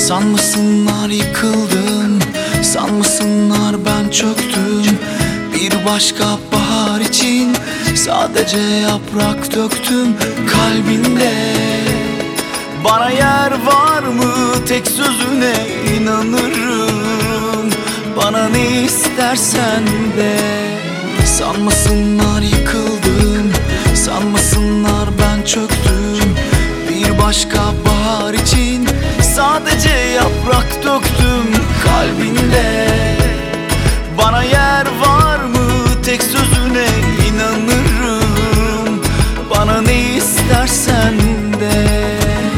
Sanmasınlar yıkıldım, sanmasınlar ben çöktüm. Bir başka bahar için sadece yaprak döktüm kalbinde. Bana yer var mı, tek sözüne inanırım. Bana ne istersen de. Sanmasınlar yıkıldım, sanmasınlar ben çöktüm. Bir başka bahar için sadece yaprak döktüm kalbinde. Bana yer var mı, tek sözüne inanırım. Bana ne istersen de.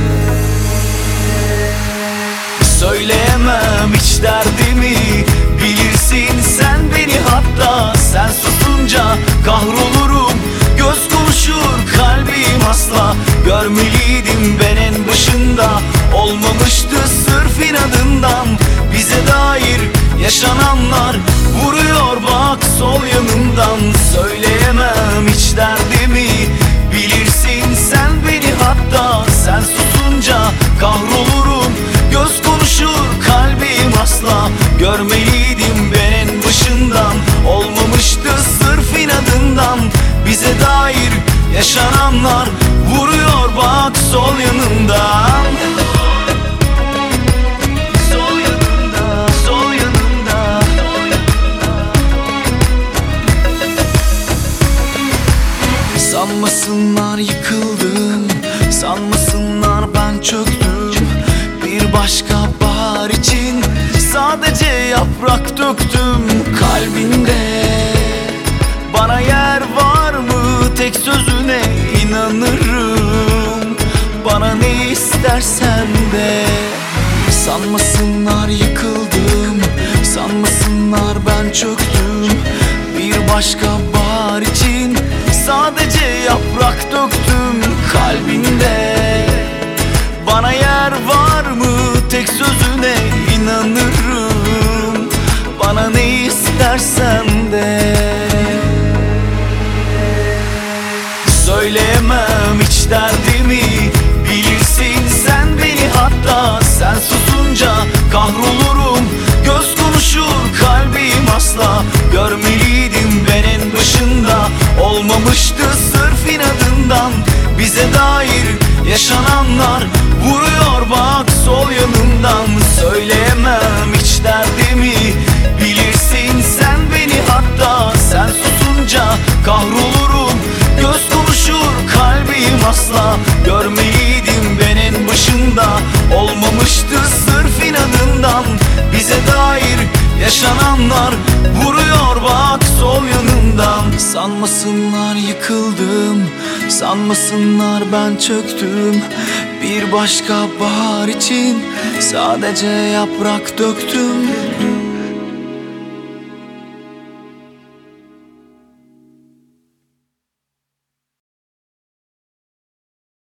Söyleyemem hiç derdimi, bilirsin sen beni. Hatta sen susunca kahrolurum. Göz konuşur kalbim asla. Görmeliydim ben en başında. Olmamıştı sırf inadından. Bize dair yaşananlar vuruyor bak sol yanımdan. Söyleyemem hiç derdimi, bilirsin sen beni. Hatta sen susunca kahrolurum. Göz konuşur kalbim asla. Görmeliydim ben en başından. Olmamıştı sırf inadından. Bize dair yaşananlar vuruyor bak sol yanımdan. Sol yanımda, sol yanımda. Sanmasınlar yıkıldım, sanmasınlar ben çöktüm. Bir başka bahar için sadece yaprak döktüm kalbinde. Bana yer var mı, tek sözüne inanırım. Bana ne istersen de. Sanmasınlar yıkıldım, sanmasınlar ben çöktüm. Bir başka bahar için sadece yaprak döktüm kalbinde. Bana yer var mı, tek sözüne inanırım. Bana ne istersen de. Söyleyemem hiç derdimi, bilirsin sen beni. Hatta sen susunca kahrolurum. Göz konuşur kalbim asla. Görmeliydim ben en başında. Olmamıştı sırf inadından. Bize dair yaşananlar vuruyor bak sol yanımdan. Söyleyemem hiç derdimi, bilirsin sen beni. Hatta sen susunca kahrolurum. Göz konuşur kalbim asla. Görmeliydim ben en başında. Olmamıştı sırf inadından. Bize dair yaşananlar vuruyor bak sol yanımdan. Sanmasınlar yıkıldım, sanmasınlar ben çöktüm. Bir başka bahar için sadece yaprak döktüm.